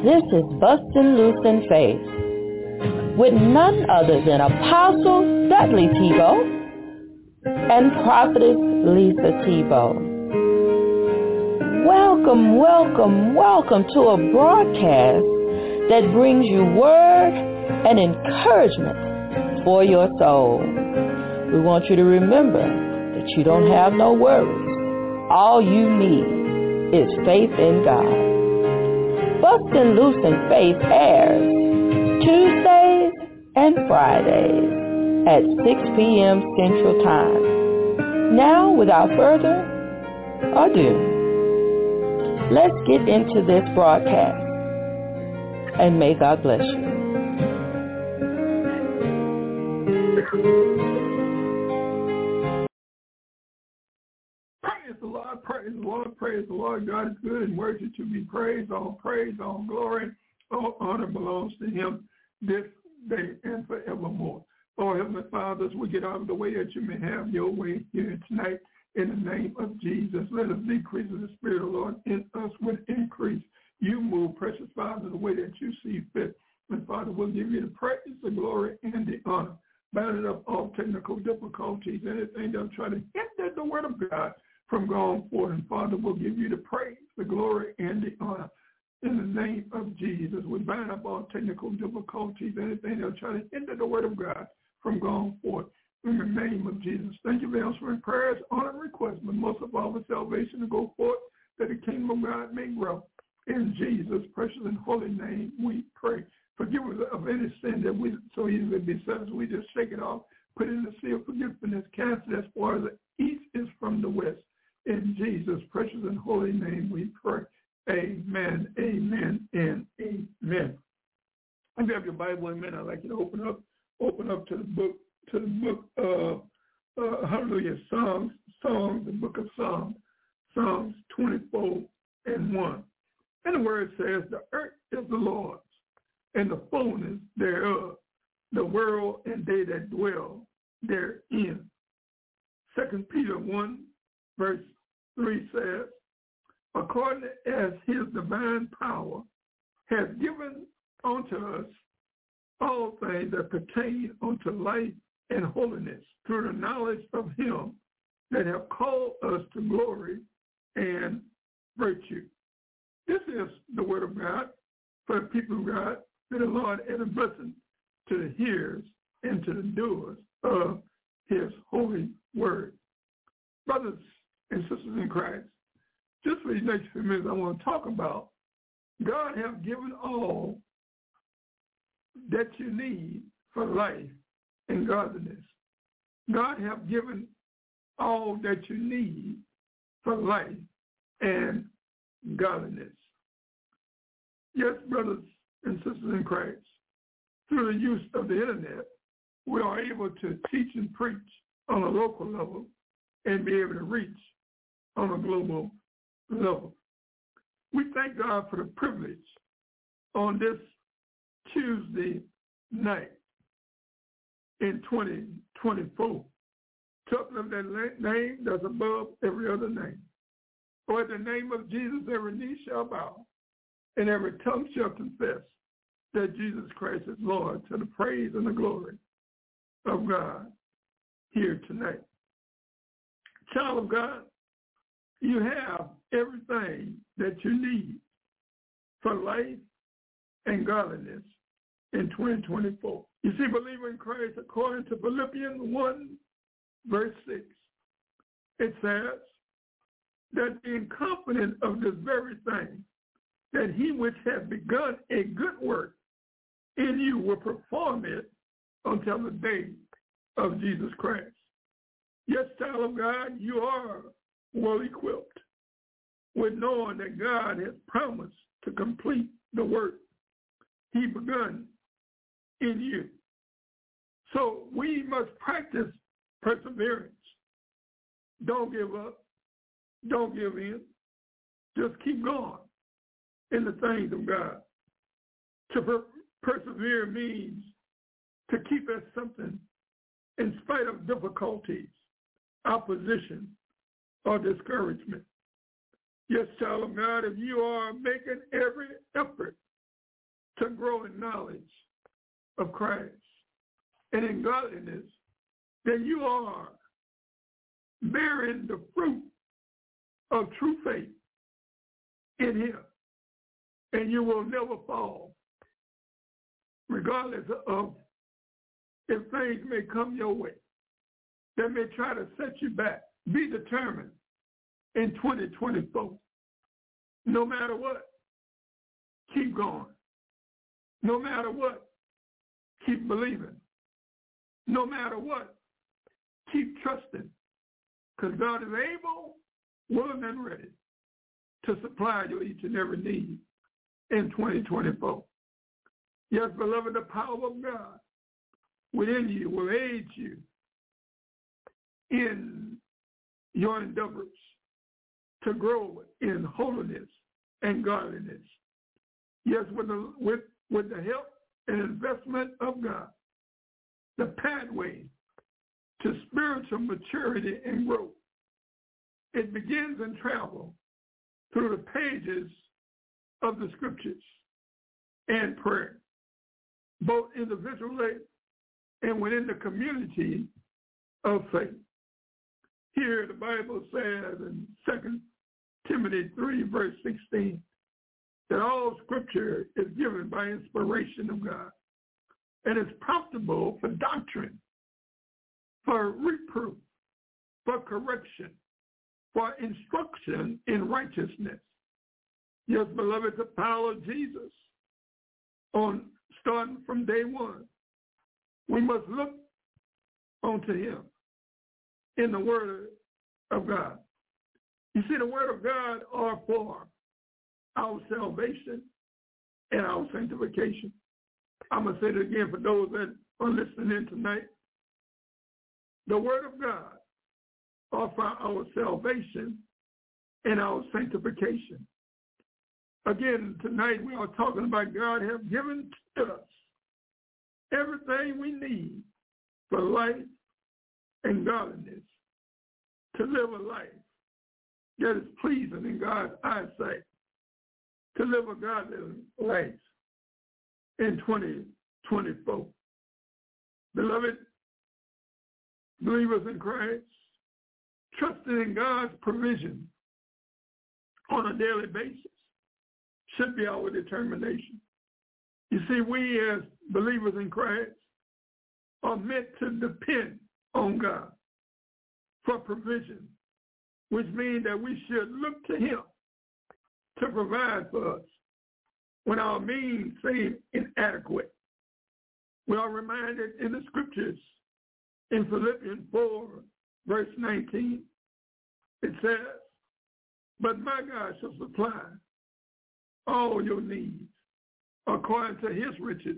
This is Bustin' Loose in Faith with none other than Apostle Dudley Tebow and Prophetess Lisa Tebow. Welcome, welcome, welcome to a broadcast that brings you word and encouragement for your soul. We want you to remember that you don't have no worries. All you need is faith in God. Bustin' Loose in Faith airs Tuesdays and Fridays at 6 p.m. Central Time. Now, without further ado, let's get into this broadcast, and may God bless you. Praise the Lord, praise the Lord, praise the Lord. God is good and worthy to be praised. All praise, all glory, all honor belongs to him this day and forevermore. Oh, Heavenly Father, as we get out of the way that you may have your way here tonight, in the name of Jesus, let us decrease in the Spirit of the Lord in us with increase. You move, precious Father, the way that you see fit. And Father, we'll give you the praise, the glory, and the honor. Bounding up all technical difficulties, anything that'll try to hinder the word of God from going forward. And Father, we'll give you the praise, the glory, and the honor. In the name of Jesus, we bind up all technical difficulties, anything that'll try to hinder the word of God from going forward. In the name of Jesus. Thank you for answering prayers, honor, and requests, but most of all for salvation to go forth, that the kingdom of God may grow. In Jesus' precious and holy name we pray. Forgive us of any sin that we so easily beset us. We just shake it off, put it in the sea of forgiveness, cast it as far as the east is from the west. In Jesus' precious and holy name we pray. Amen, amen, and amen. If you have your Bible, amen, I'd like you to open up to the book of hallelujah, Psalms, the book of Psalms 24 and 1. And the word says, the earth is the Lord's, and the fullness thereof, the world and they that dwell therein. 2 Peter 1, verse 3 says, according as his divine power has given unto us all things that pertain unto life and holiness through the knowledge of him that have called us to glory and virtue. This is the word of God for the people of God. May the Lord add a blessing to the hearers and to the doers of his holy word. Brothers and sisters in Christ, just for these next few minutes, I want to talk about God has given all that you need for life and godliness. God has given all that you need for life and godliness. Yes, brothers and sisters in Christ, through the use of the internet, we are able to teach and preach on a local level and be able to reach on a global level. We thank God for the privilege on this Tuesday night in 2024, talking of that name that's above every other name. For in the name of Jesus, every knee shall bow and every tongue shall confess that Jesus Christ is Lord, to the praise and the glory of God here tonight. Child of God, you have everything that you need for life and godliness in 2024. You see, believer in Christ, according to Philippians 1, verse 6, it says that being confident of this very thing, that he which hath begun a good work in you will perform it until the day of Jesus Christ. Yes, child of God, you are well equipped with knowing that God has promised to complete the work he begun in you. So we must practice perseverance. Don't give up. Don't give in. Just keep going in the things of God. To persevere means to keep at something in spite of difficulties, opposition, or discouragement. Yes, child of God, if you are making every effort to grow in knowledge of Christ and in godliness, then you are bearing the fruit of true faith in him, and you will never fall, regardless of if things may come your way that may try to set you back. Be determined in 2024. No matter what, keep going. No matter what, keep believing. No matter what, keep trusting, because God is able, willing, and ready to supply your each and every need in 2024. Yes, beloved, the power of God within you will aid you in your endeavors to grow in holiness and godliness. Yes, with the help and investment of God, the pathway to spiritual maturity and growth. It begins and travels through the pages of the scriptures and prayer, both individually and within the community of faith. Here the Bible says in 2 Timothy 3, verse 16, that all scripture is given by inspiration of God and is profitable for doctrine, for reproof, for correction, for instruction in righteousness. Yes, beloved, the power of Jesus, starting from day one, we must look unto him in the word of God. You see, the word of God are for our salvation and our sanctification. I'm going to say it again for those that are listening in tonight. The word of God are for our salvation and our sanctification. Again, tonight we are talking about God has given to us everything we need for life and godliness, to live a life that is pleasing in God's eyesight, to live a godly life in 2024. Beloved believers in Christ, trusting in God's provision on a daily basis should be our determination. You see, we as believers in Christ are meant to depend on God for provision, which means that we should look to him to provide for us when our means seem inadequate. We are reminded in the scriptures in Philippians 4, verse 19, it says, "But my God shall supply all your needs according to his riches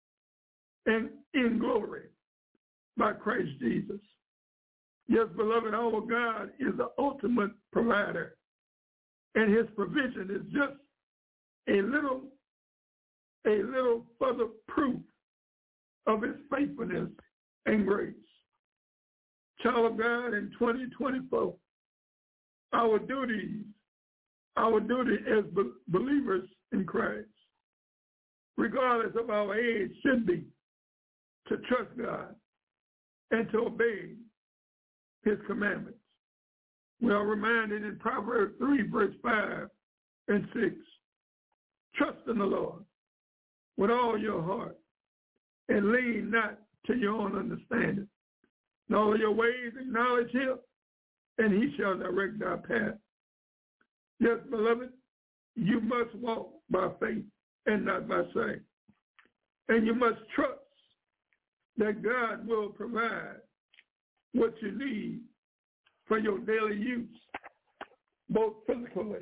and in glory by Christ Jesus." Yes, beloved, our God is the ultimate provider, and his provision is just a little further proof of his faithfulness and grace. Child of God, in 2024, our duty as believers in Christ, regardless of our age, should be to trust God and to obey his commandments. We are reminded in Proverbs 3, verse 5 and 6, trust in the Lord with all your heart and lean not to your own understanding. In all your ways acknowledge him, and he shall direct our path. Yes, beloved, you must walk by faith and not by sight. And you must trust that God will provide what you need for your daily use, both physically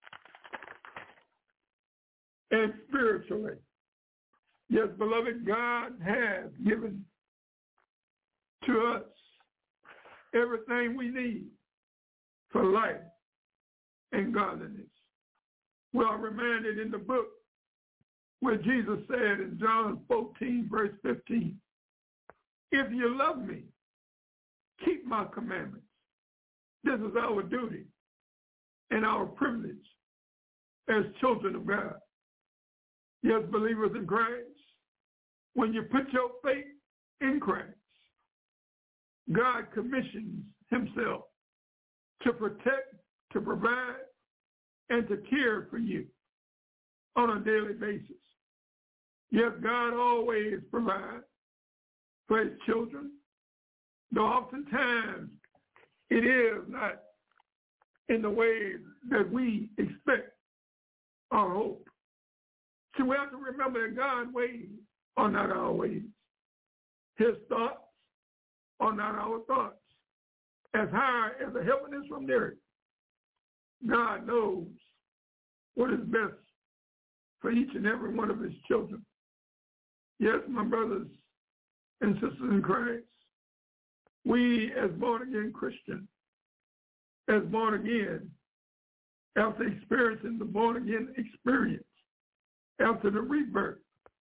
and spiritually. Yes, beloved, God has given to us everything we need for life and godliness. We are reminded in the book where Jesus said in John 14, verse 15, "If you love me, keep my commandments." This is our duty and our privilege as children of God. Yes, believers in Christ, when you put your faith in Christ, God commissions himself to protect, to provide, and to care for you on a daily basis. Yes, God always provides for his children, though oftentimes it is not in the way that we expect or hope. So we have to remember that God's ways are not our ways. His thoughts are not our thoughts. As high as the heaven is from the earth, God knows what is best for each and every one of his children. Yes, my brothers and sisters in Christ, we as born-again Christians, as born again, after experiencing the born-again experience, after the rebirth,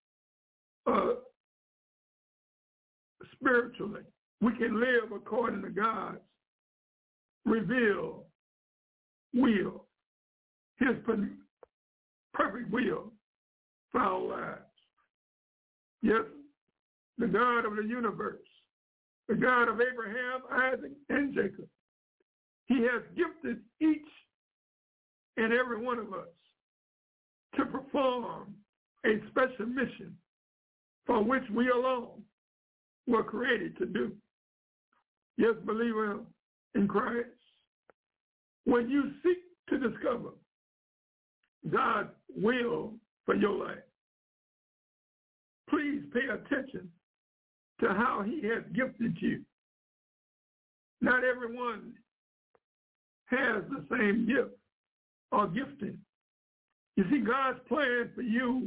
spiritually, we can live according to God's revealed will, his perfect will for our lives. Yes, the God of the universe, the God of Abraham, Isaac, and Jacob, he has gifted each and every one of us to perform a special mission for which we alone were created to do. Yes, believer in Christ, when you seek to discover God's will for your life, please pay attention to how he has gifted you. Not everyone has the same gift or gifting. You see, God's plan for you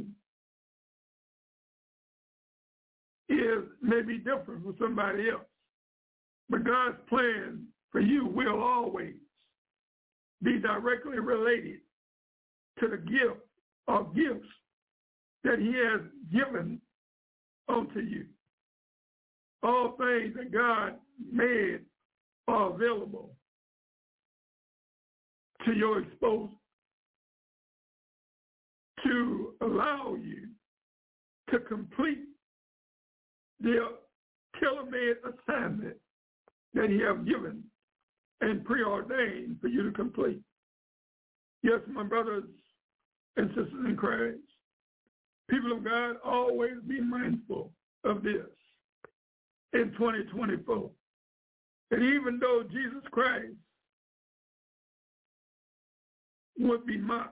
may be different from somebody else. But God's plan for you will always be directly related to the gift or gifts that he has given unto you. All things that God made are available to your exposure to allow you to complete the tailor-made assignment that he has given and preordained for you to complete. Yes, my brothers and sisters in Christ, people of God, always be mindful of this in 2024. That even though Jesus Christ would be mocked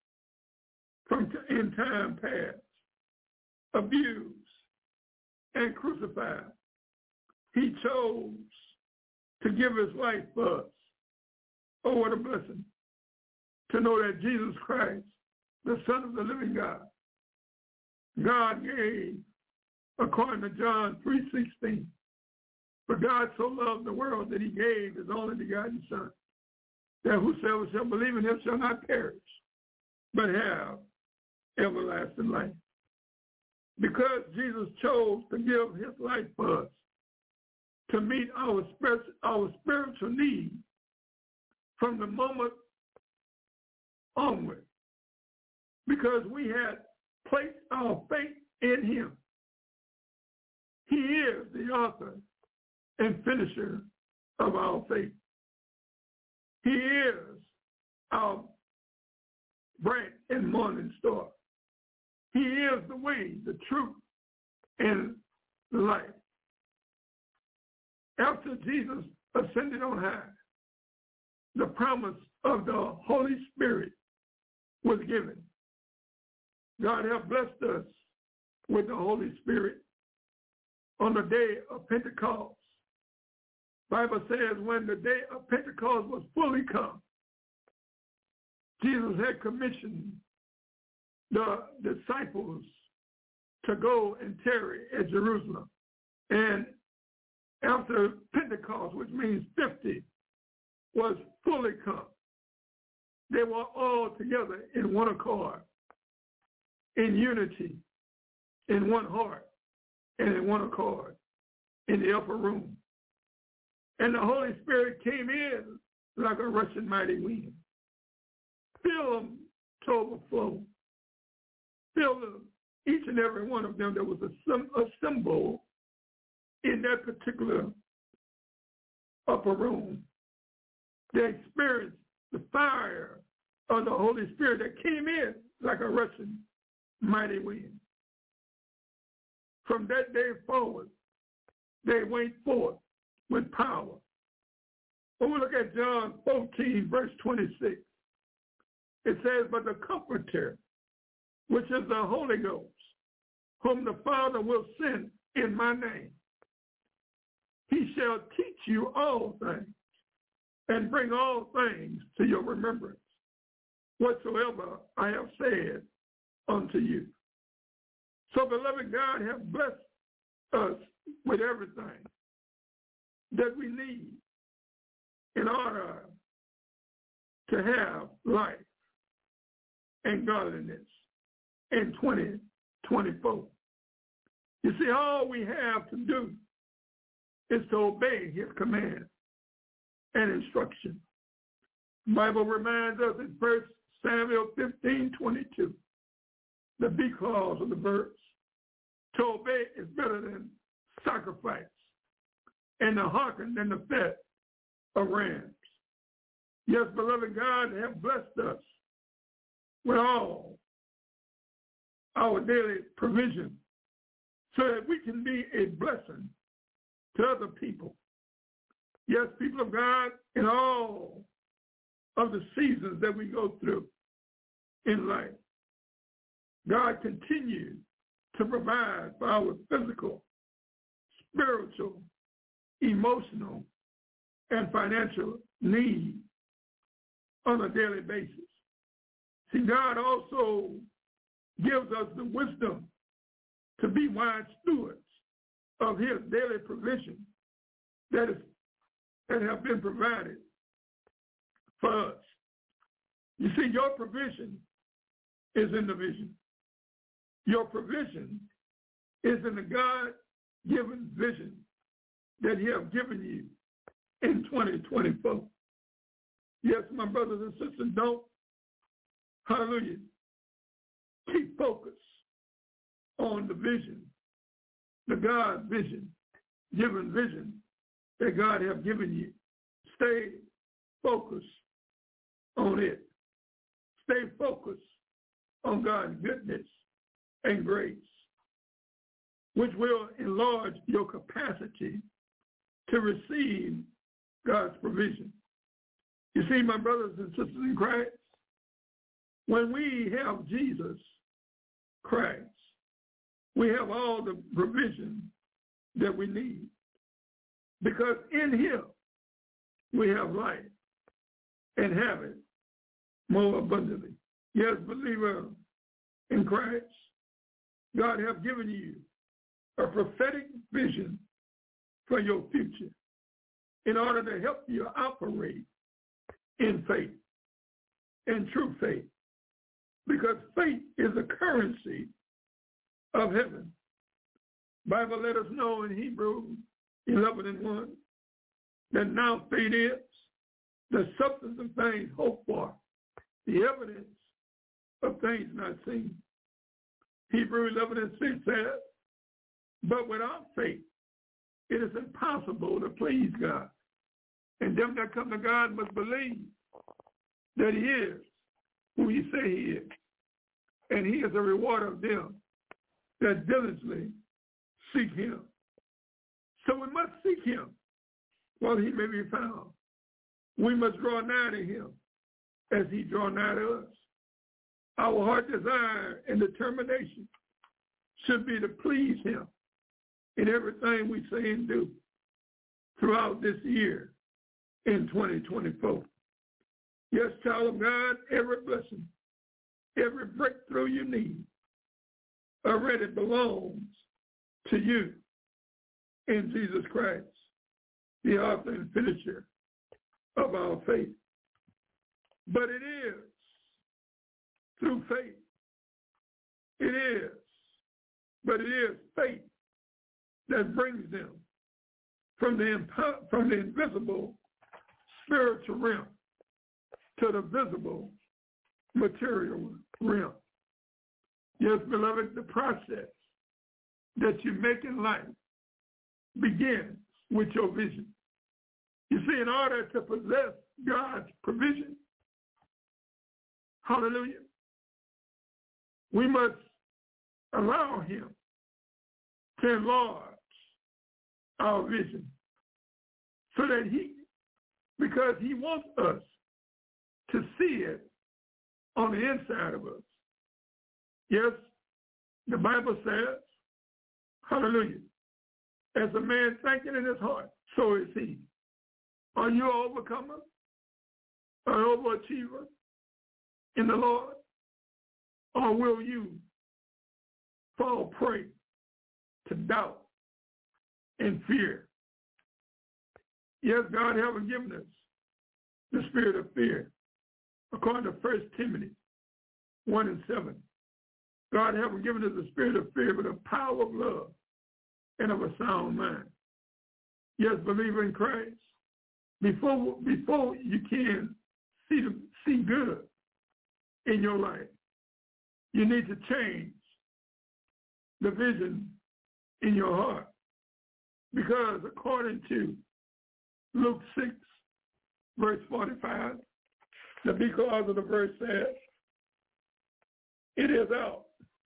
in time past, abused, and crucified, he chose to give his life for us. Oh, what a blessing to know that Jesus Christ, the Son of the living God, God gave, according to John 3:16, for God so loved the world that he gave his only begotten Son, that whosoever shall believe in him shall not perish, but have everlasting life. Because Jesus chose to give his life for us, to meet our spiritual needs from the moment onward, because we had placed our faith in him. He is the author and finisher of our faith. He is our bright and morning star. He is the way, the truth, and the life. After Jesus ascended on high, the promise of the Holy Spirit was given. God has blessed us with the Holy Spirit on the day of Pentecost. Bible says when the day of Pentecost was fully come, Jesus had commissioned the disciples to go and tarry at Jerusalem. And after Pentecost, which means 50, was fully come, they were all together in one accord, in unity, in one heart, and in one accord, in the upper room. And the Holy Spirit came in like a rushing mighty wind, filled them to overflow, filled each and every one of them. There was a symbol in that particular upper room. They experienced the fire of the Holy Spirit that came in like a rushing mighty wind. From that day forward, they went forth with power. When we look at John 14, verse 26, it says, but the Comforter, which is the Holy Ghost, whom the Father will send in my name, he shall teach you all things and bring all things to your remembrance, whatsoever I have said unto you. So, beloved, God has blessed us with everything that we need in order to have life and godliness in 2024. You see, all we have to do is to obey his command and instruction. The Bible reminds us in 1 Samuel 15:22, the B clause of the verse, to obey is better than sacrifice, and to hearken than the fat of rams. Yes, beloved, God has blessed us with all our daily provision so that we can be a blessing to other people. Yes, people of God, in all of the seasons that we go through in life, God continues to provide for our physical, spiritual, emotional, and financial needs on a daily basis. See, God also gives us the wisdom to be wise stewards of his daily provision that have been provided for us. You see, your provision is in the vision. Your provision is in the God-given vision that he has given you in 2024. Yes, my brothers and sisters, don't, hallelujah, keep focus on the vision, the God vision, given vision that God has given you. Stay focused on it. Stay focused on God's goodness and grace, which will enlarge your capacity to receive God's provision. You see, my brothers and sisters in Christ, when we have Jesus Christ, we have all the provision that we need, because in him we have life and have it more abundantly. Yes, believer in Christ, God has given you a prophetic vision for your future in order to help you operate in faith, in true faith, because faith is the currency of heaven. Bible let us know in Hebrews 11:1 that now faith is the substance of things hoped for, the evidence of things not seen. Hebrews 11:6 says, but without faith, it is impossible to please God. And them that come to God must believe that he is who he say he is. And he is a rewarder of them that diligently seek him. So we must seek him while he may be found. We must draw nigh to him as he draw nigh to us. Our heart desire and determination should be to please him in everything we say and do throughout this year in 2024. Yes, child of God, every blessing, every breakthrough you need already belongs to you in Jesus Christ, the author and finisher of our faith. But it is through faith. It is. But it is faith that brings them from the invisible spiritual realm to the visible material realm. Yes, beloved, the process that you make in life begins with your vision. You see, in order to possess God's provision, hallelujah, we must allow him to enlarge our vision so that because he wants us to see it on the inside of us. Yes, the Bible says, hallelujah, as a man thinking in his heart, so is he. Are you an overcomer, an overachiever in the Lord? Or will you fall prey to doubt and fear? Yes, God hasn't given us the spirit of fear. According to 1 Timothy 1:7, God hasn't given us the spirit of fear, but a power of love and of a sound mind. Yes, believer in Christ, before you can see good in your life, you need to change the vision in your heart. Because according to Luke 6, verse 45, the because of the verse says, it is out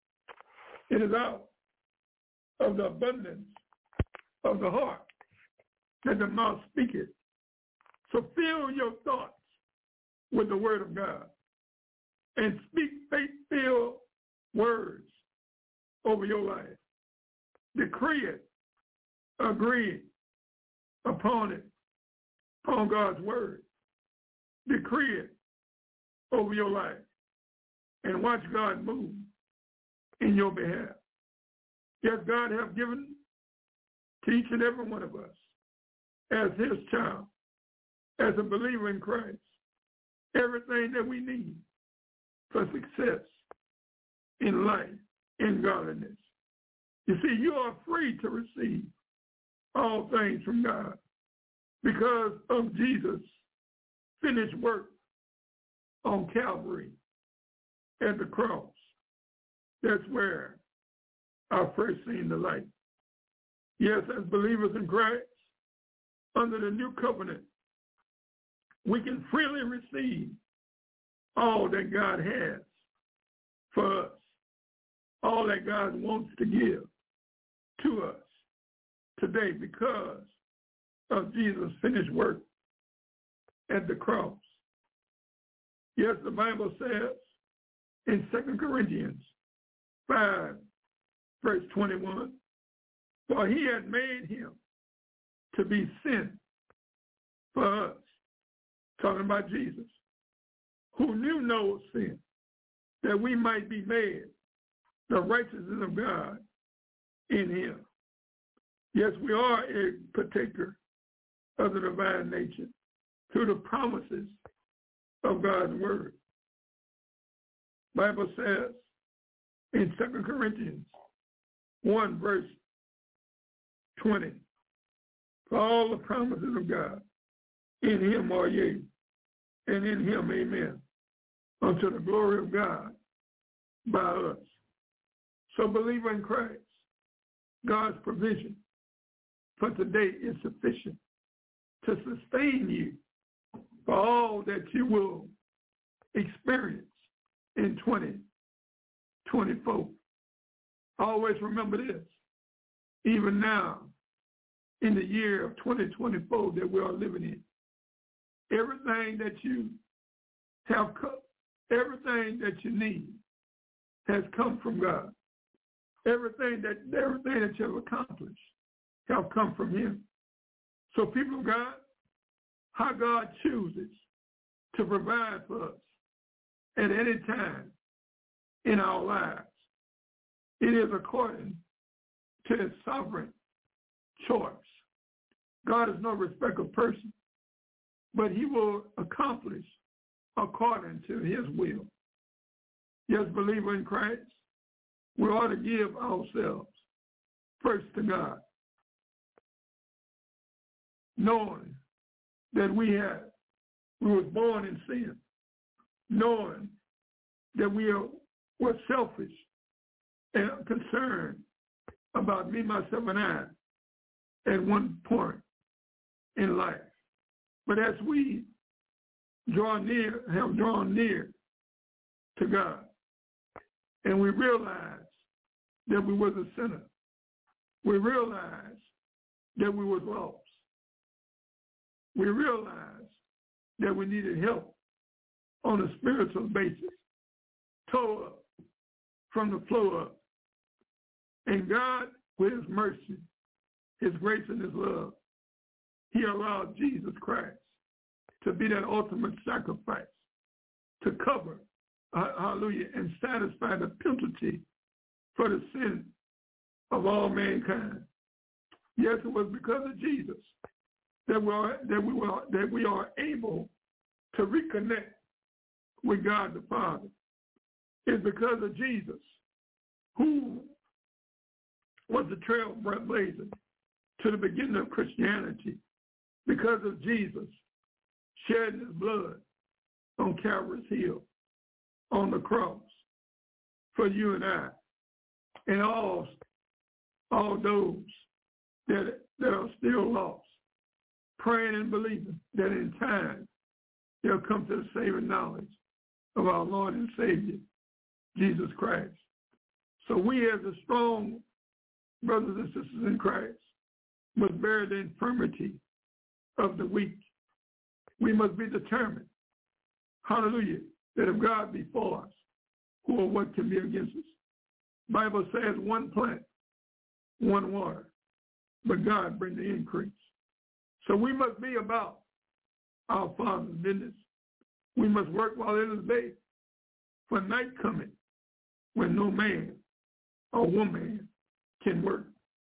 of the abundance of the heart that the mouth speaketh. So fill your thoughts with the word of God and speak faith-filled words over your life. Decree it, agree upon God's word. Decree it over your life and watch God move in your behalf. Yes, God has given to each and every one of us as his child, as a believer in Christ, everything that we need for success in life, in godliness. You see, you are free to receive all things from God because of Jesus' finished work on Calvary at the cross. That's where I first seen the light. Yes, as believers in Christ, under the new covenant, we can freely receive all that God has for us, all that God wants to give to us today because of Jesus' finished work at the cross. Yes, the Bible says in 2 Corinthians 5, verse 21, for he had made him to be sin for us, talking about Jesus, who knew no sin, that we might be made the righteousness of God in him. Yes, we are a partaker of the divine nature through the promises of God's word. Bible says in 2 Corinthians 1, verse 20, for all the promises of God, in him are yea, and in him amen, unto the glory of God by us. So believer in Christ, God's provision for today is sufficient to sustain you for all that you will experience in 2024. Always remember this, even now in the year of 2024 that we are living in, everything that you have, everything that you need has come from God. Everything that you have accomplished have come from him. So people of God, how God chooses to provide for us at any time in our lives, it is according to his sovereign choice. God is no respecter of person, but he will accomplish according to his will. Yes, believer in Christ, we ought to give ourselves first to God, knowing that we was born in sin, knowing that we were selfish concerned about me, myself, and I at one point in life. But as we have drawn near to God, and we realize that we was a sinner, we realize that we was lost, we realize that we needed help on a spiritual basis, tore up from the flow up. And God, with his mercy, his grace, and his love, he allowed Jesus Christ to be that ultimate sacrifice to cover, hallelujah, and satisfy the penalty for the sin of all mankind. Yes, it was because of Jesus that we are able to reconnect with God the Father. It's because of Jesus, who was the trailblazer to the beginning of Christianity, because of Jesus shedding his blood on Calvary's hill, on the cross, for you and I, and all those that are still lost, praying and believing that in time they'll come to the saving knowledge of our Lord and Savior, Jesus Christ. So we, as a strong brothers and sisters in Christ, must bear the infirmity of the weak. We must be determined, hallelujah, that if God be for us, who or what can be against us? Bible says one plant, one water, but God bring the increase. So we must be about our Father's business. We must work while it is day, for night coming when no man or woman can work.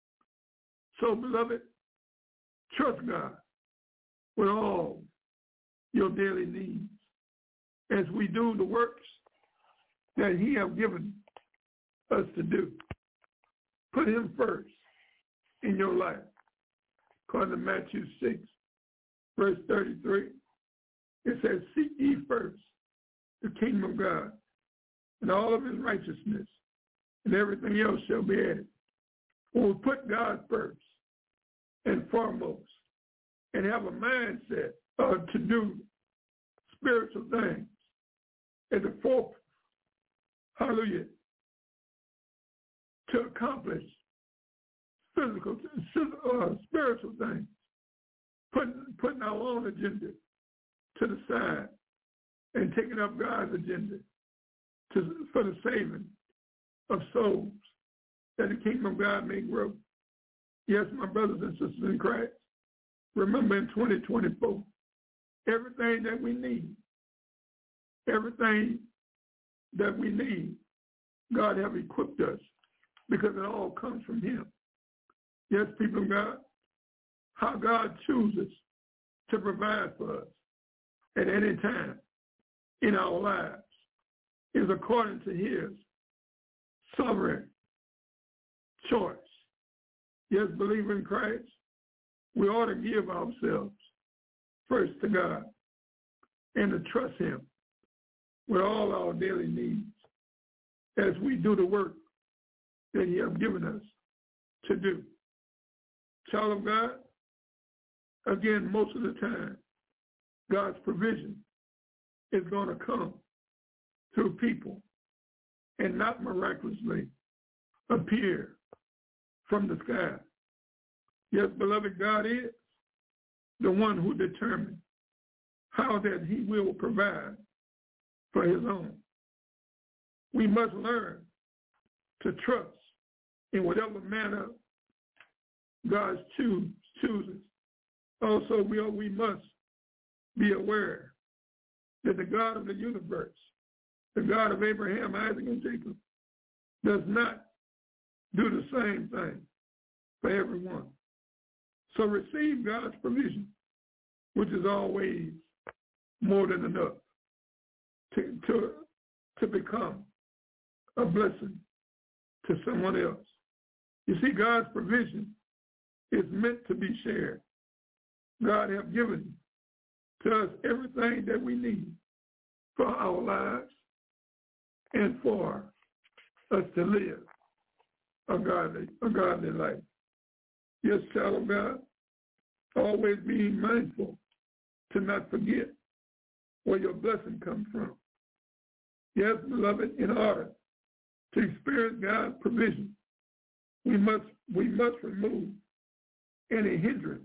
So, beloved, trust God with all your daily needs as we do the works that he has given us to do. Put him first in your life. According to Matthew 6, verse 33, it says, seek ye first the kingdom of God and all of his righteousness, and everything else shall be added. When we put God first and foremost and have a mindset to do spiritual things at the forefront, hallelujah, to accomplish spiritual things, putting our own agenda to the side and taking up God's agenda for the saving of souls, that the kingdom of God may grow. Yes, my brothers and sisters in Christ, remember in 2024, everything that we need, God have equipped us, because it all comes from him. Yes, people of God, how God chooses to provide for us at any time in our lives is according to his sovereign choice. Yes, believer in Christ, we ought to give ourselves first to God and to trust him with all our daily needs as we do the work that he has given us to do. Child of God, again, most of the time, God's provision is going to come through people and not miraculously appear from the sky. Yes, beloved, God is the one who determines how that he will provide for his own. We must learn to trust in whatever manner God chooses. Also, we must be aware that the God of the universe, the God of Abraham, Isaac, and Jacob, does not do the same thing for everyone. So receive God's provision, which is always more than enough to become a blessing to someone else. You see, God's provision is meant to be shared. God has given to us everything that we need for our lives and for us to live a godly life. Yes, child of God, always being mindful to not forget where your blessing comes from. Yes, beloved, in order to experience God's provision, we must remove any hindrance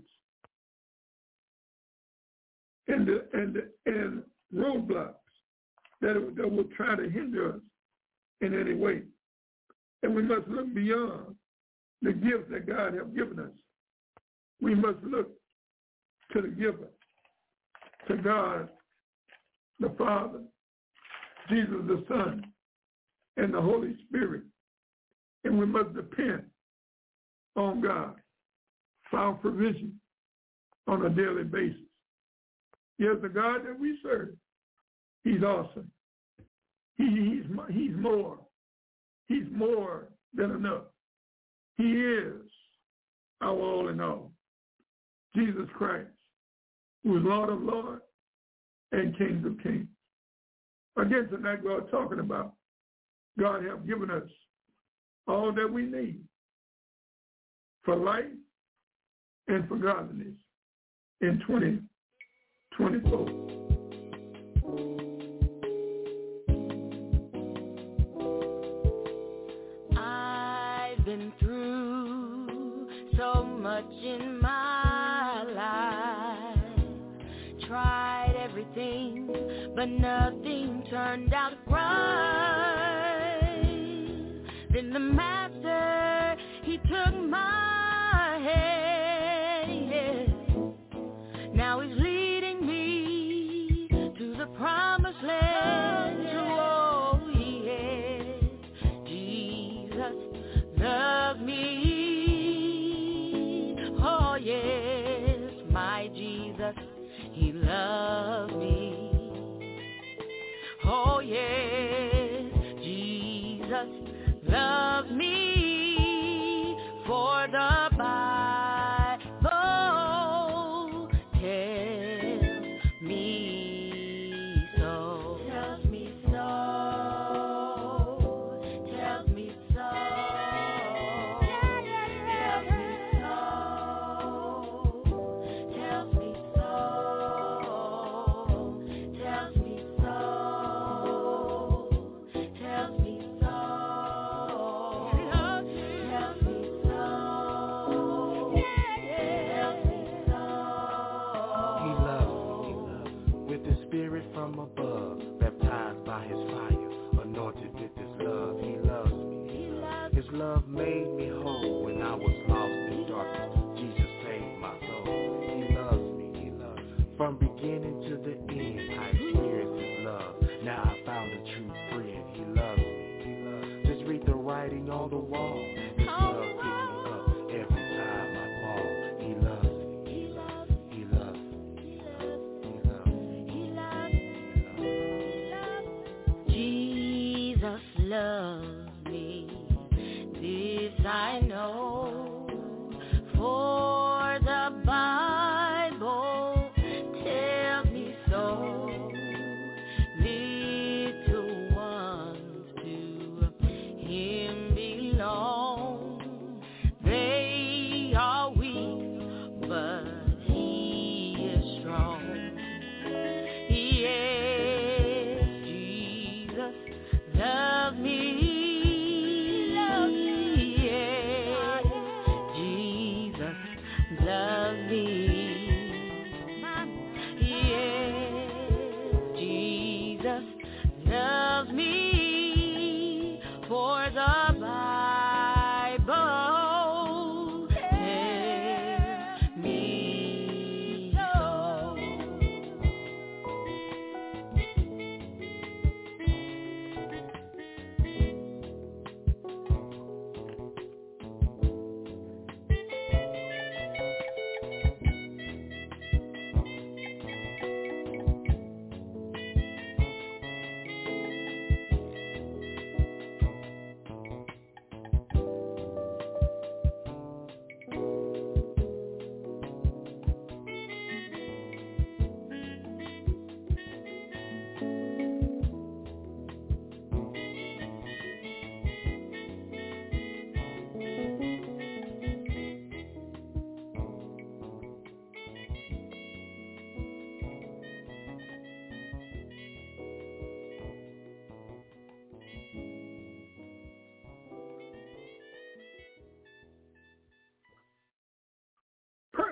and roadblocks that will try to hinder us in any way. And we must look beyond the gifts that God has given us. We must look to the giver, to God, the Father, Jesus the Son, and the Holy Spirit. And we must depend on God for our provision on a daily basis. Yes, the God that we serve, he's awesome. He's more. He's more than enough. He is our all in all. Jesus Christ, who is Lord of Lords and King of Kings. Again, tonight we're talking about God has given us all that we need for life and for godliness in 2024. I've been through so much in my life, tried everything, but nothing turned out right. Then the Master, he took my hand, yes. Now he's leading me to the promised land. Oh, yes, Jesus loves me. Oh, yes, my Jesus, he loves me. Oh, yes, Jesus loves me, for the Bible tells me so. Tells me so. Tells me so. Tells me so. Tells me so. Tells me so. Tells me so. Spirit from above, baptized by his fire, anointed with his love. He loves me. His love made me whole when I was lost in darkness. Jesus saved my soul. He loves me. From beginning to the end, I experienced his love. Now I found a true friend. He loves me. Just read the writing on the wall. His love picks me up every time I fall. He loves me. Jesus loves me, this I know, for the Bible tells me so. Little ones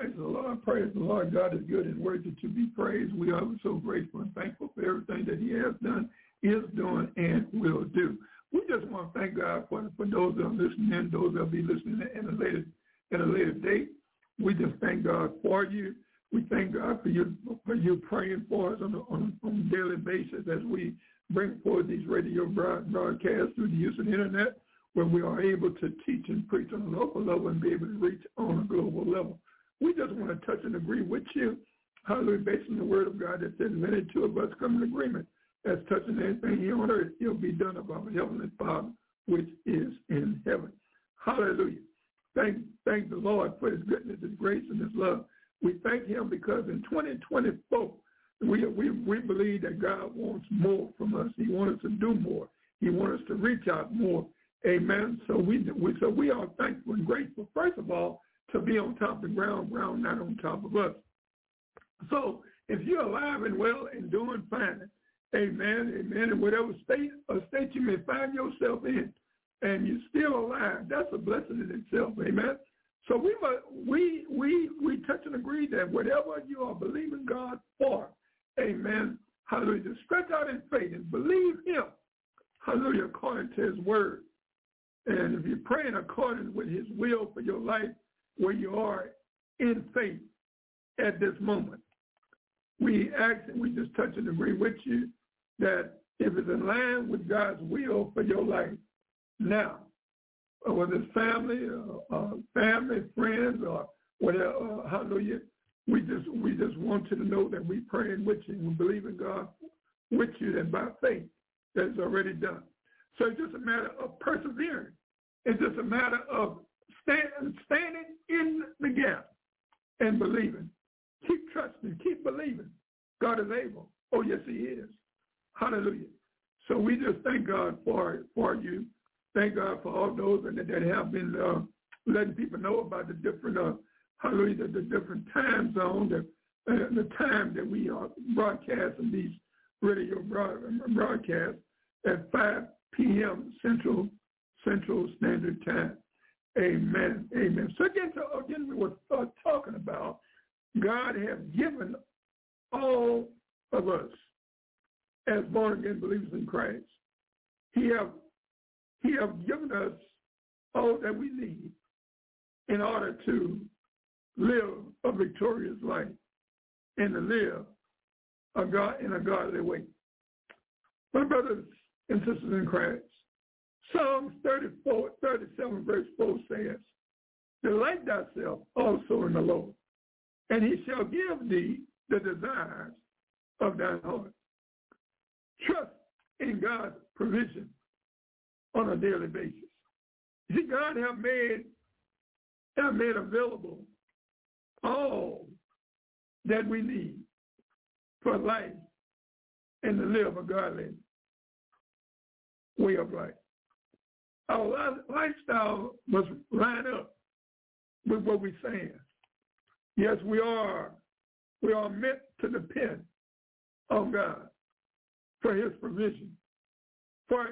Praise the Lord. Praise the Lord. God is good and worthy to be praised. We are so grateful and thankful for everything that he has done, is doing, and will do. We just want to thank God for those that are listening, those that will be listening at a later date. We just thank God for you. We thank God for you praying for us on a daily basis as we bring forward these radio broadcasts through the use of the internet, where we are able to teach and preach on a local level and be able to reach on a global level. We just want to touch and agree with you, hallelujah, based on the word of God that says, many two of us come in agreement. As touching anything here on earth, it'll be done of our Heavenly Father, which is in heaven. Hallelujah. Thank the Lord for his goodness, his grace, and his love. We thank him because in 2024, we believe that God wants more from us. He wants us to do more. He wants us to reach out more. Amen. So we are thankful and grateful, first of all, to be on top of the ground not on top of us. So if you're alive and well and doing fine, amen, in whatever state you may find yourself in, and you're still alive, that's a blessing in itself, amen. So we touch and agree that whatever you are believing God for, amen, hallelujah, just stretch out in faith and believe him, hallelujah, according to his word. And if you're praying according with his will for your life, where you are in faith at this moment, we just touch and agree with you that if it's in line with God's will for your life now, or whether it's family, friends, or whatever, hallelujah, we just want you to know that we're praying with you and we believe in God with you, and by faith that it's already done. So it's just a matter of persevering. It's just a matter of standing in the gap and believing. Keep trusting, keep believing. God is able. Oh, yes, he is. Hallelujah. So we just thank God for you. Thank God for all those that have been letting people know about the different, hallelujah, the different time zones, the time that we are broadcasting these radio broadcasts at 5 p.m. Central Standard Time. Amen. Amen. So again, we were talking about God has given all of us as born-again believers in Christ. He have given us all that we need in order to live a victorious life and to live in a godly way. My brothers and sisters in Christ, Psalms 37 verse 4 says, delight thyself also in the Lord, and he shall give thee the desires of thine heart. Trust in God's provision on a daily basis. See, God have made available all that we need for life and to live a godly way of life. Our lifestyle must line up with what we're saying. Yes, we are meant to depend on God for his provision. For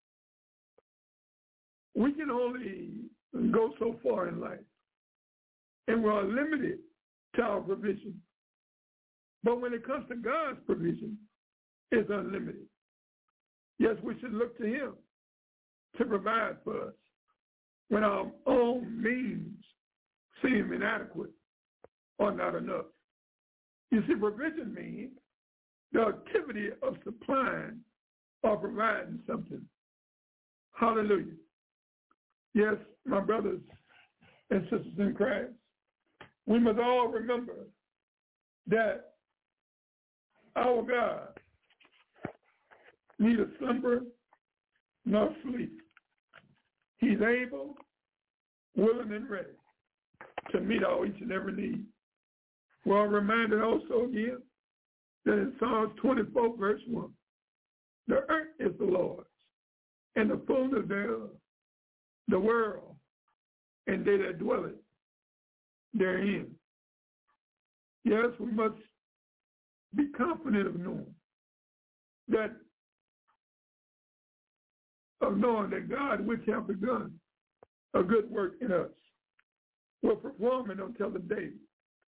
we can only go so far in life, and we're limited to our provision. But when it comes to God's provision, it's unlimited. Yes, we should look to him to provide for us when our own means seem inadequate or not enough. You see, provision means the activity of supplying or providing something. Hallelujah. Yes, my brothers and sisters in Christ, we must all remember that our God neither slumber nor sleep. He's able, willing, and ready to meet all each and every need. We're reminded also again that in Psalms 24, verse 1, the earth is the Lord's, and the fullness thereof, the world, and they that dwell it therein. Yes, we must be confident of knowing that God, which hath begun a good work in us, will perform it until the day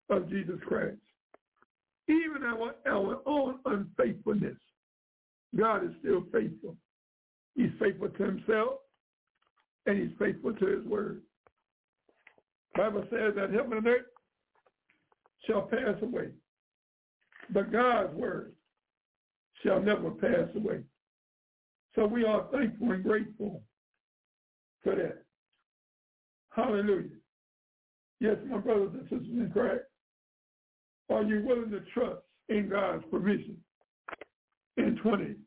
of Jesus Christ. Even our own unfaithfulness, God is still faithful. He's faithful to himself, and he's faithful to his word. The Bible says that heaven and earth shall pass away, but God's word shall never pass away. So we are thankful and grateful for that. Hallelujah. Yes, my brothers and sisters in Christ, are you willing to trust in God's provision in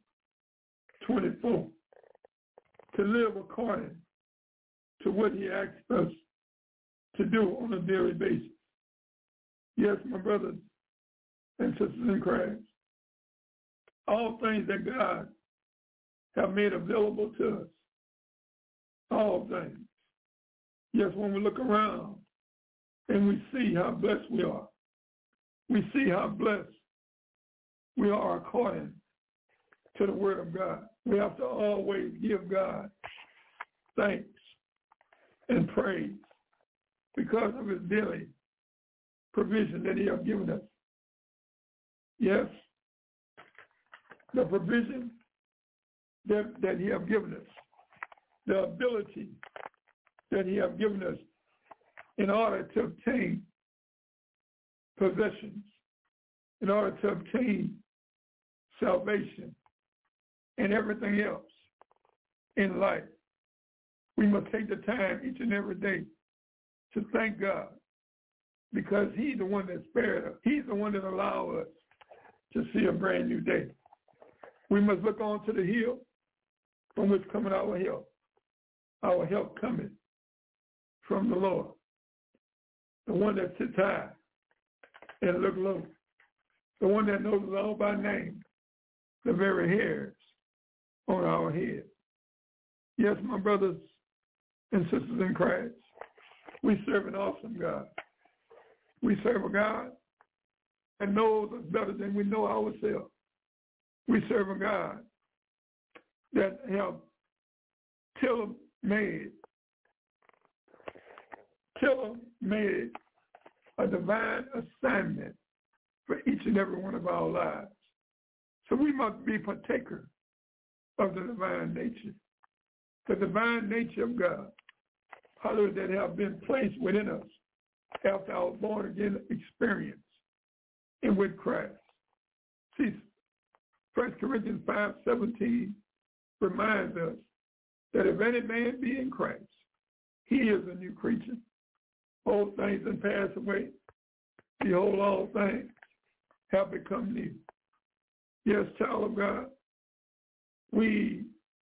2024 to live according to what he asks us to do on a daily basis? Yes, my brothers and sisters in Christ, all things that God have made available to us, all things. Yes, when we look around and we see how blessed we are, we see how blessed we are according to the word of God. We have to always give God thanks and praise because of his daily provision that he has given us. Yes, the provision that he has given us, the ability that he has given us in order to obtain possessions, in order to obtain salvation and everything else in life. We must take the time each and every day to thank God because he's the one that spared us. He's the one that allowed us to see a brand new day. We must look on to the hill from which cometh our help. Our help cometh from the Lord, the one that sits high and look low, the one that knows us all by name, the very hairs on our head. Yes, my brothers and sisters in Christ, we serve an awesome God. We serve a God that knows us better than we know ourselves. We serve a God that have tailor-made a divine assignment for each and every one of our lives. So we must be partakers of the divine nature of God, hallelujah, that have been placed within us after our born-again experience and with Christ. See, 1 Corinthians 5:17 reminds us that if any man be in Christ, he is a new creature. Old things have passed away. Behold, all things have become new. Yes, child of God, we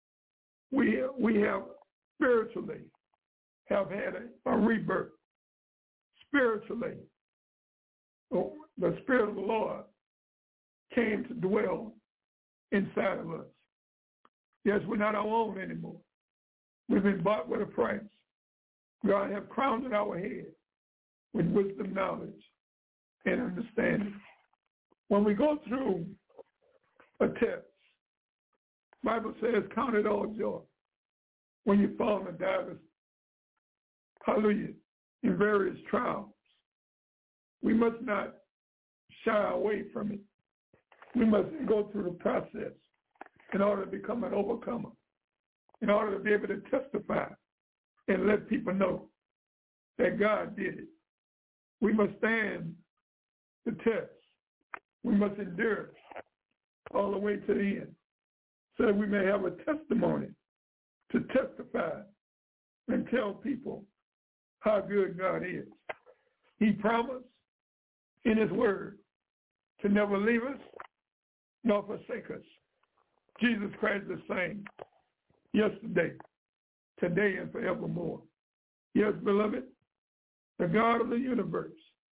have spiritually have had a rebirth. Spiritually, the Spirit of the Lord came to dwell inside of us. Yes, we're not our own anymore. We've been bought with a price. God has crowned our head with wisdom, knowledge, and understanding. When we go through a test, the Bible says, count it all joy when you fall in divers, hallelujah, in various trials. We must not shy away from it. We must go through the process in order to become an overcomer, in order to be able to testify and let people know that God did it. We must stand the test. We must endure all the way to the end so that we may have a testimony to testify and tell people how good God is. He promised in his word to never leave us nor forsake us. Jesus Christ is the same yesterday, today, and forevermore. Yes, beloved, the God of the universe,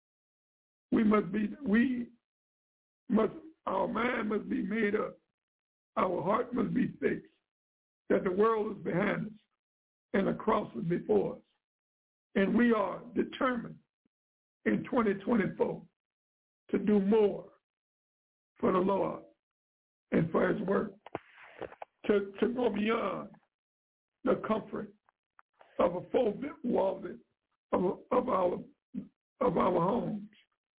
our mind must be made up. Our heart must be fixed that the world is behind us and the cross is before us. And we are determined in 2024 to do more for the Lord and for his work, to go beyond the comfort of a full wall of our homes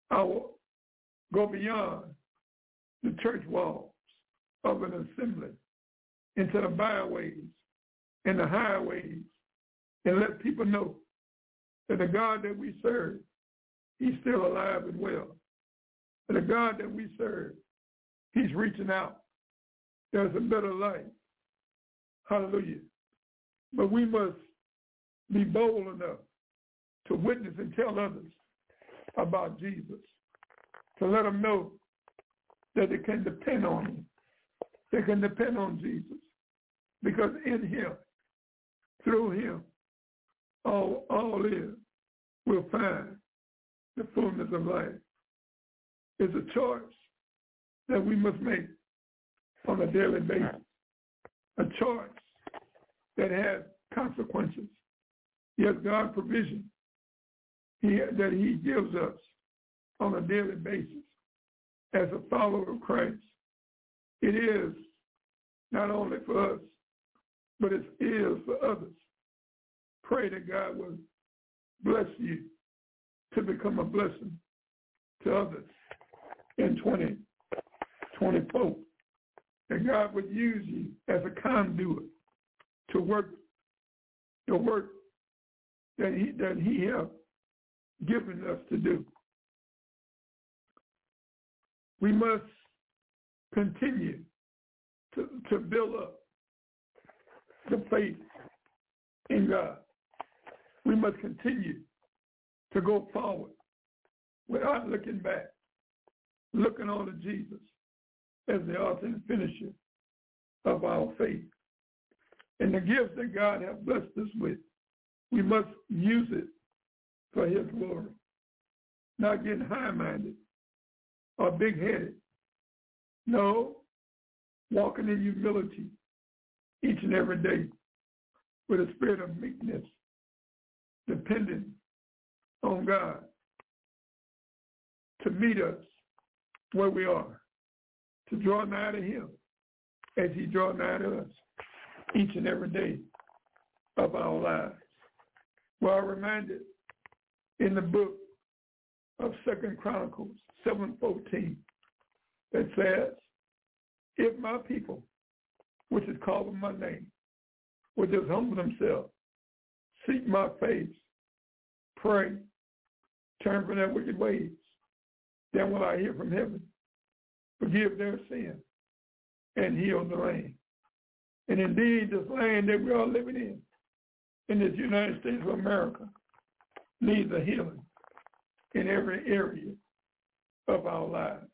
I will go beyond the church walls of an assembly into the byways and the highways and let people know that the God that we serve, he's still alive and well. And the God that we serve, he's reaching out. There's a better life. Hallelujah. But we must be bold enough to witness and tell others about Jesus, to let them know that they can depend on him. They can depend on Jesus because in him, through him, all is will find the fullness of life. It's a choice that we must make on a daily basis, a choice that has consequences. Yes, God's provision that he gives us on a daily basis as a follower of Christ. It is not only for us, but it is for others. Pray that God will bless you to become a blessing to others in 2024. That God would use you as a conduit to work the work that he has given us to do. We must continue to build up the faith in God. We must continue to go forward without looking back, looking on to Jesus as the author and finisher of our faith. And the gifts that God has blessed us with, we must use it for his glory, not getting high-minded or big-headed. No, walking in humility each and every day with a spirit of meekness, depending on God to meet us where we are, to draw nigh to him as he draws nigh to us each and every day of our lives. Well, I'm reminded in the book of 2 Chronicles 7:14 that says, if my people, which is called by my name, would just humble themselves, seek my face, pray, turn from their wicked ways, then will I hear from heaven, forgive their sin, and heal the land. And indeed, this land that we are living in this United States of America, needs a healing in every area of our lives.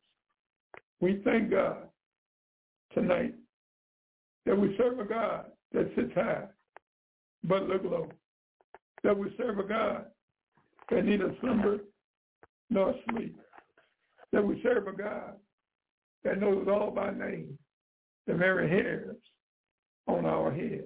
We thank God tonight that we serve a God that sits high but look low, that we serve a God that neither slumber nor sleep, that we serve a God that knows all by name, the very hairs on our head.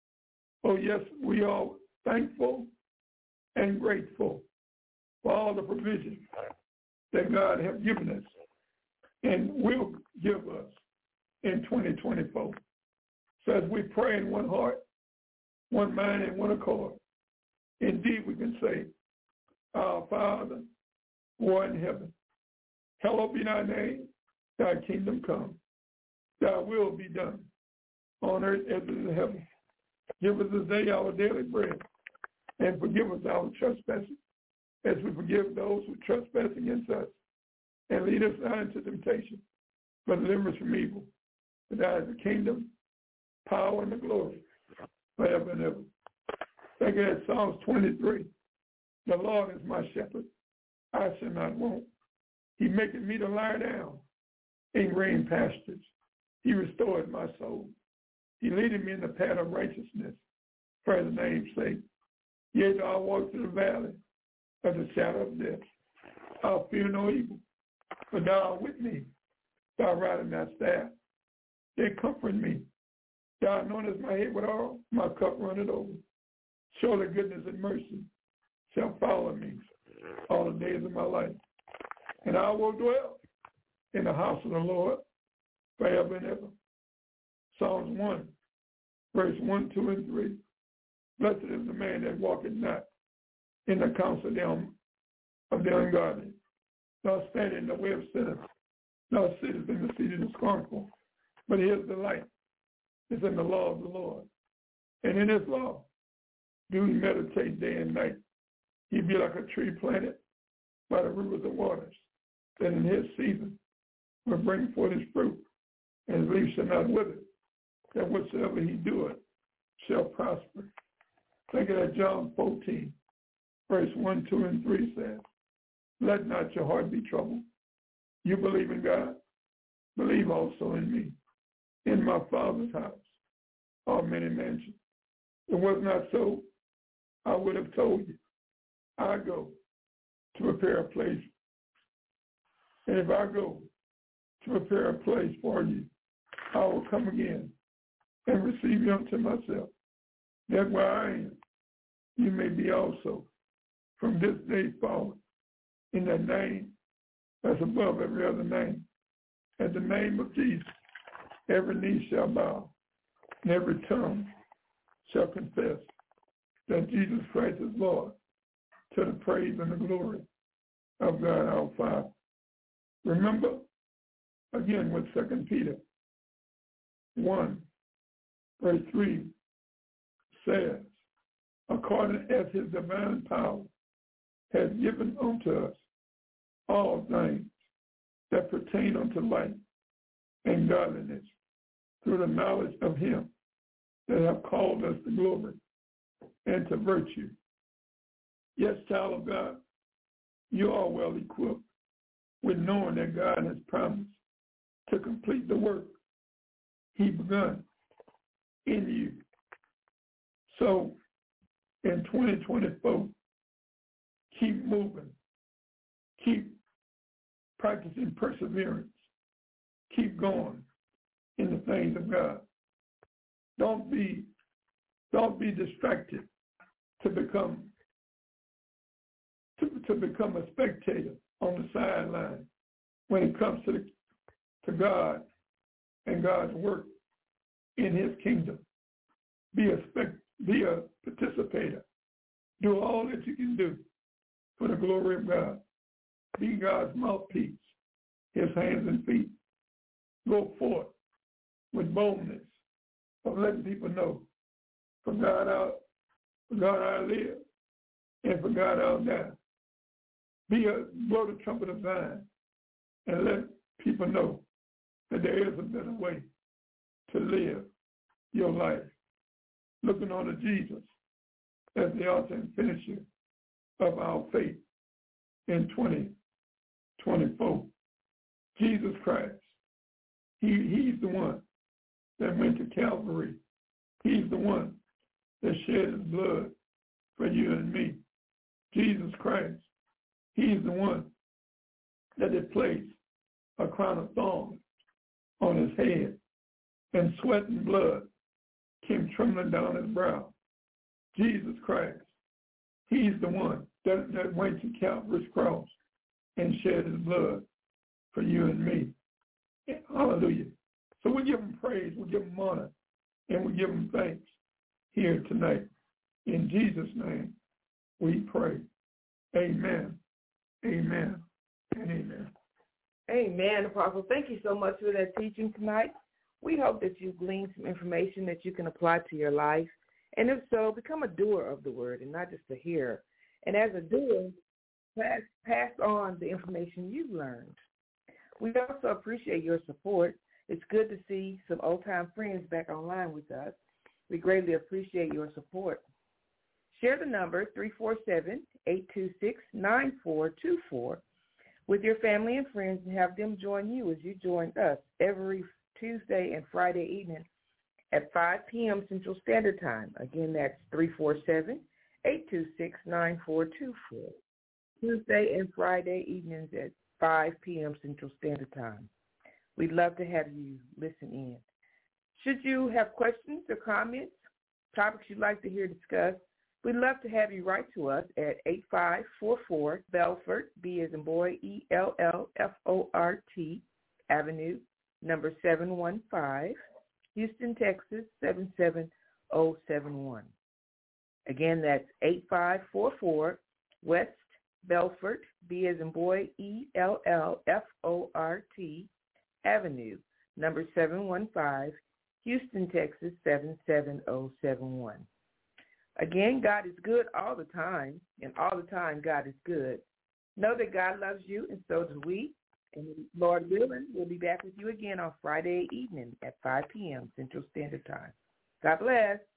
Oh yes, we are thankful and grateful for all the provision that God has given us and will give us in 2024. So as we pray in one heart, one mind, and one accord, indeed we can say, our Father, who art in heaven, hallowed be thy name, thy kingdom come, thy will be done on earth as it is in heaven. Give us this day our daily bread, and forgive us our trespasses, as we forgive those who trespass against us. And lead us not into temptation, but deliver us from evil. For thine is the kingdom, power, and the glory, forever and ever. Think of that Psalms 23. The Lord is my shepherd, I shall not want. He maketh me to lie down in green pastures. He restored my soul. He leadeth me in the path of righteousness for his name's sake. Yea, though I walk through the valley of the shadow of death, I'll fear no evil, for thou art with me. Thy rod and thy staff, they comfort me. Thou anointest my head with oil, my cup runneth over. Surely goodness and mercy shall follow me all the days of my life. And I will dwell in the house of the Lord forever and ever. Psalms 1, verse 1, 2, and 3. Blessed is the man that walketh not in the counsel of the ungodly, nor stand in the way of sinners, nor sitteth in the seat of the scornful. But his delight is in the law of the Lord. And in his law do he meditate day and night. He be like a tree planted by the rivers of waters, that in his season will bring forth his fruit, and his leaf shall not wither, that whatsoever he doeth shall prosper. Think of that John 14, verse 1, 2, and 3 says, let not your heart be troubled. You believe in God, believe also in me. In my Father's house are many mansions. If it was not so, I would have told you. I go to prepare a place. And if I go to prepare a place for you, I will come again and receive you unto myself, that where I am, you may be also from this day forward, in that name that's above every other name. At the name of Jesus, every knee shall bow, and every tongue shall confess that Jesus Christ is Lord, to the praise and the glory of God our Father. Remember, again, what 2 Peter 1, verse 3 says, according as his divine power has given unto us all things that pertain unto life and godliness, through the knowledge of him that have called us to glory and to virtue. Yes, child of God, you are well equipped with knowing that God has promised to complete the work he begun in you. So in 2024, keep moving, keep practicing perseverance, keep going in the things of God. Don't be distracted to become a spectator on the sideline when it comes to God and God's work in his kingdom. Be a participator. Do all that you can do for the glory of God. Be God's mouthpiece, his hands and feet. Go forth with boldness of letting people know for God I live, and for God I'll die. Blow the trumpet of Zion and let people know that there is a better way to live your life. Looking on to Jesus as the author and finisher of our faith in 2024. Jesus Christ, he's the one that went to Calvary. He's the one that shed his blood for you and me. Jesus Christ, he's the one that had placed a crown of thorns on his head, and sweat and blood came trembling down his brow. Jesus Christ, he's the one that went to Calvary's cross and shed his blood for you and me. Hallelujah. So we give him praise, we give him honor, and we give him thanks here tonight. In Jesus' name, we pray. Amen, amen, and amen. Amen, Apostle. Thank you so much for that teaching tonight. We hope that you gleaned some information that you can apply to your life. And if so, become a doer of the word and not just a hearer. And as a doer, pass on the information you've learned. We also appreciate your support. It's good to see some old-time friends back online with us. We greatly appreciate your support. Share the number 347-826-9424 with your family and friends and have them join you as you join us every Tuesday and Friday evening at 5 p.m. Central Standard Time. Again, that's 347-826-9424. Tuesday and Friday evenings at 5 p.m. Central Standard Time. We'd love to have you listen in. Should you have questions or comments, topics you'd like to hear discussed, we'd love to have you write to us at 8544 Belfort, B as in boy, ELLFORT Avenue, number 715, Houston, Texas, 77071. Again, that's 8544 West Belfort, B as in boy, ELLFORT Avenue, number 715, Houston, Texas, 77071. Again, God is good all the time, and all the time God is good. Know that God loves you, and so do we. And Lord willing, we'll be back with you again on Friday evening at 5 p.m. Central Standard Time. God bless.